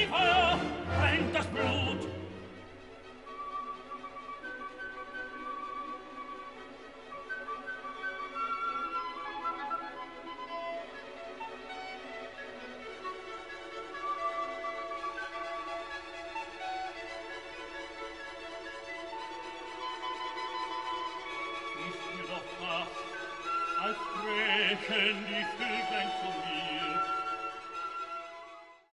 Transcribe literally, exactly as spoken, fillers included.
Feuer brennt das Blut. Ist mir doch fast, als brechen die Vöglein zu mir.